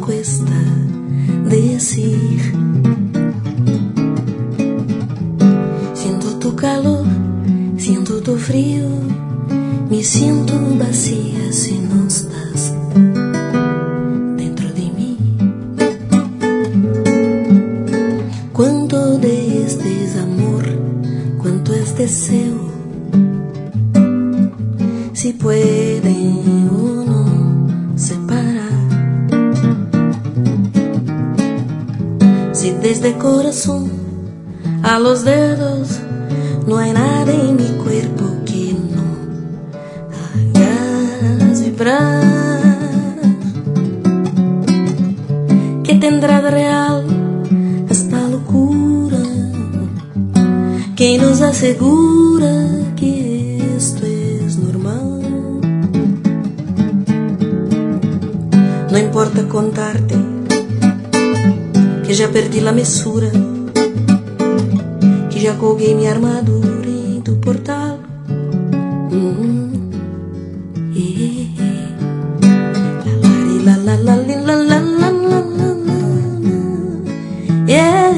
cuesta decir. Siento tu calor, siento tu frío, me siento vacía si no estás dentro de mí. Cuánto de este es amor, cuánto es deseo, si puede o no separar. Si desde el corazón a los dedos no hay nada en mi cuerpo que no hagas vibrar, que tendrá de real esta locura que nos asegura que esto es normal. No importa contarte que já perdi la mesura, que já colguei minha armadura em tu portal. La la la la la la la la la. Yeah.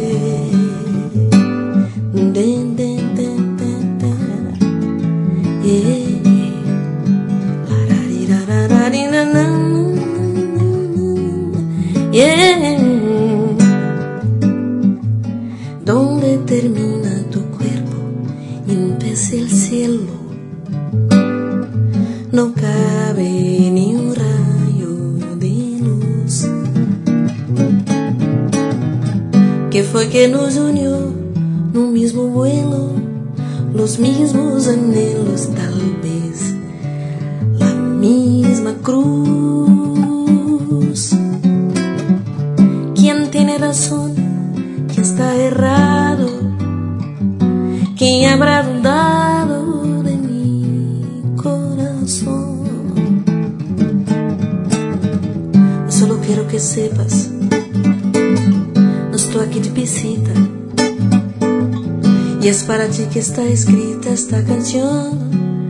Den den den den den. Yeah. La ra ri ra ra ra ri na na. Yeah. Donde termina tu cuerpo y empieza el cielo, no cabe ni un rayo de luz. ¿Qué fue que nos unió en un mismo vuelo? Los mismos anhelos, tal vez la misma cruz. ¿Quién tiene razón? ¿Quién está errado? ¿Quién habrá dudado de mi corazón? Solo quiero que sepas, no estoy aquí de visita, y es para ti que está escrita esta canción.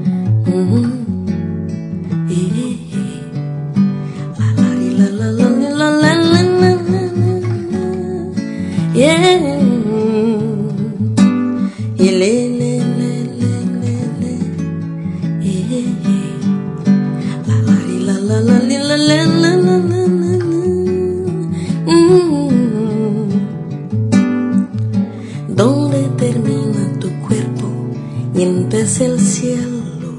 Donde termina tu cuerpo y empieza el cielo,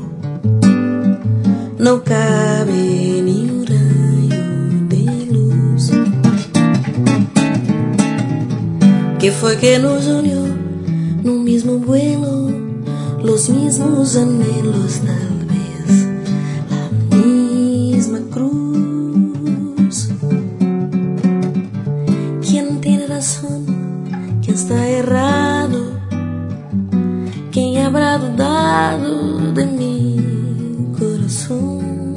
no cabe ni un rayo de luz. ¿Qué fue que nos unió en un mismo vuelo? Los mismos anhelos, tal vez la misma cruz. ¿Quién tiene razón? ¿Quién está errado? ¿Quién habrá dudado de mi corazón?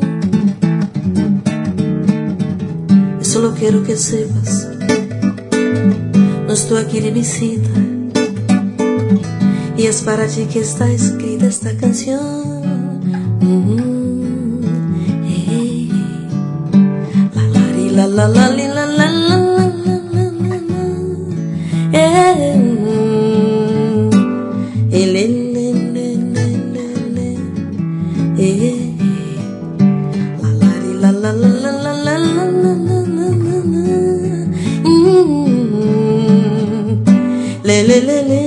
Yo solo quiero que sepas, no estoy aquí de visita, y es para ti que está escrita esta canción. La la la li, la la la la la la la. La la la la la la la la la. Le le le le.